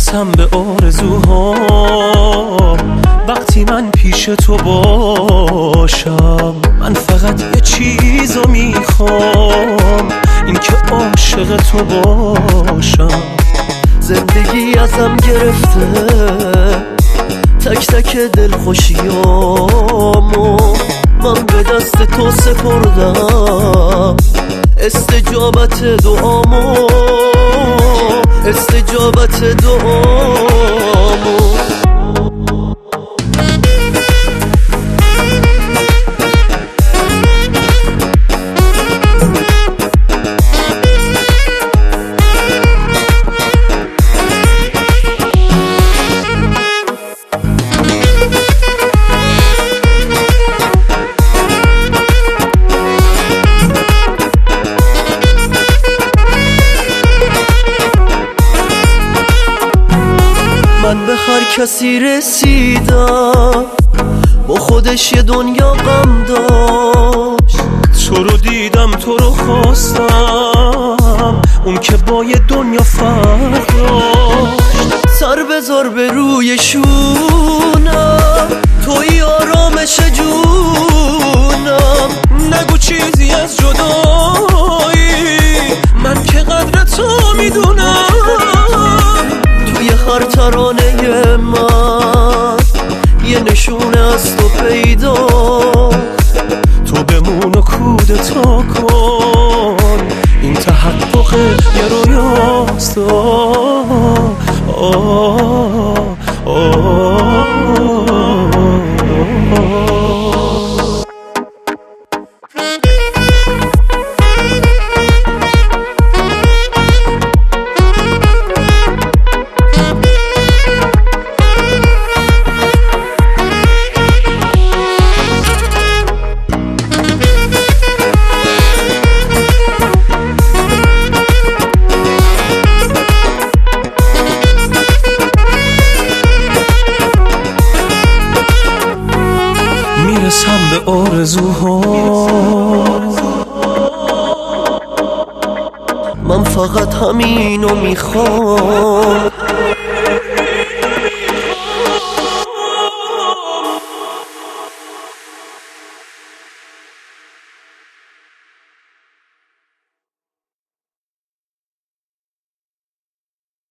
میرسم به آرزوها وقتی من پیش تو باشم. من فقط یه چیزو میخوام، این که عاشق تو باشم. زندگی ازم گرفته تک تک دل خوشیامو، من به دست تو سپردم استجابت دعامو، استجابت دعامو. من به هر کسی رسیدم با خودش یه دنیا غم داشت. تو رو دیدم تو رو خواستم، اون که با یه دنیا فرق داشت. سر بذار به روی شونم، توی آرامش جونم. نگو چیزی از جدایی، من که قدر تو میدونم. توی هر ترانه من یه نشونه از تو پیدا. تو بمون و کودتا کن، این تحقق یه رویاست. میرسم به آرزوها، من فقط همینو میخوام.